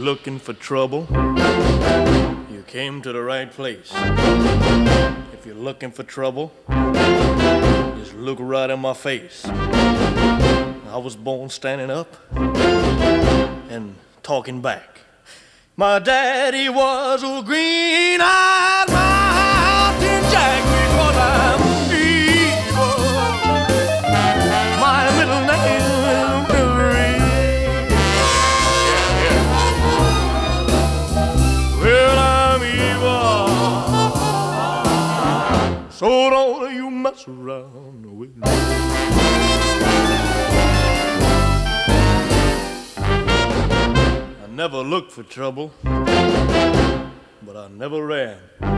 looking for trouble, you came to the right place. If you're looking for trouble, just look right in my face. I was born standing up and talking back. My daddy was a green-eyed mountain jack because I'm evil. My middle name is Billy. Well, I'm evil, so don't you mess around with me. I never looked for trouble, but I never ran.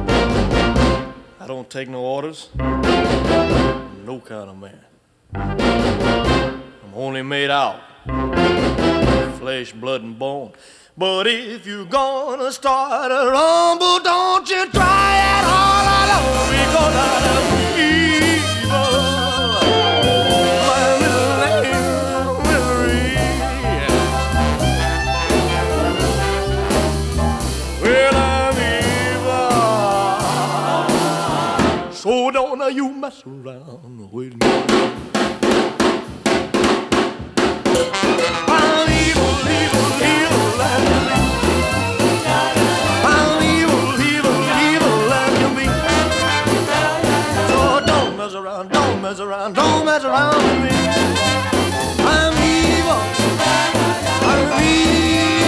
I don't take no orders, I'm no kind of man. I'm only made out of flesh, blood, and bone. But if you're gonna start a rumble, don't you try it all alone, because I'm evil. My little name is Marie. Well, I'm evil, so don't you mess around with me. I'm evil, evil, evil like you be. I'm evil, evil, evil like you be. So don't mess around, don't mess around, don't mess around with me. I'm evil, I'm evil.